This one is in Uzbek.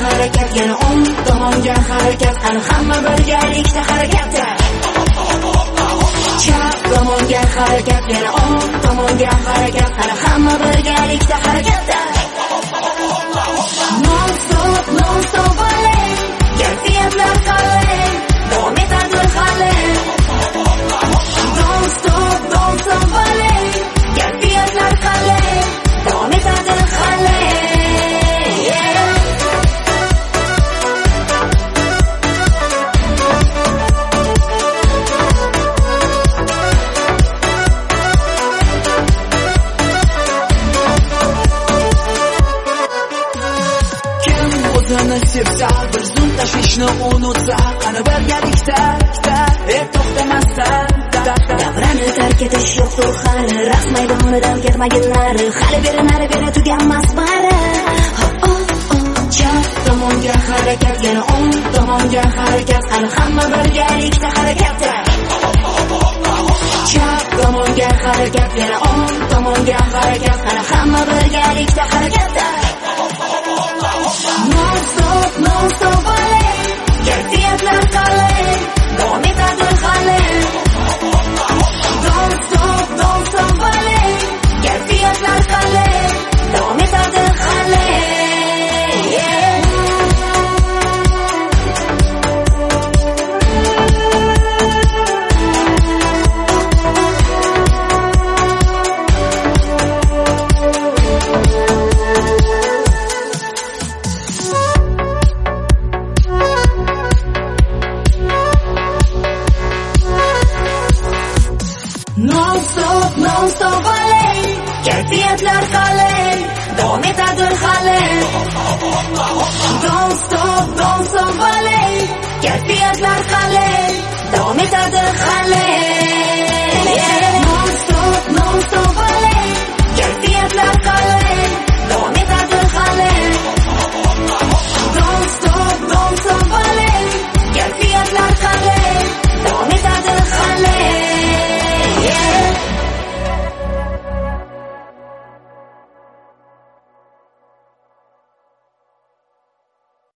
harakat, yana o'ng tomonga harakat, qani hamma birgalikda harakatda. Chap tomonga harakat, yana o'ng tomonga harakat, qani hamma birgalikda harakatda. Non stop balay, kayfiyatlar qalay, davom etadi hali. Don't stop balay, kayfiyatlar qalay, davom etadi hali. O'zini sevsa, bir zum tashvishni unutsa, qani birgalikda, to'xtamasdan. Davrani tark etish yo'qdir hali, raqs maydonidan ketmaginlar, hali beri tuganmas bari. Chap tomonga harakat, yana o'ng tomonga harakat, qani hamma birgalikda harakatda. Chap tomonga harakat, yana o'ng tomonga harakat, qani hamma birgalikda harakatda. Non stop balay, kayfiyatlar qalay, davom etadi hali. Don't stop balay, kayfiyatlar qalay, davom etadi hali. Non stop balay, kayfiyatlar qalay, davom etadi hali. Don't stop balay, kayfiyatlar qalay, davom etadi hali.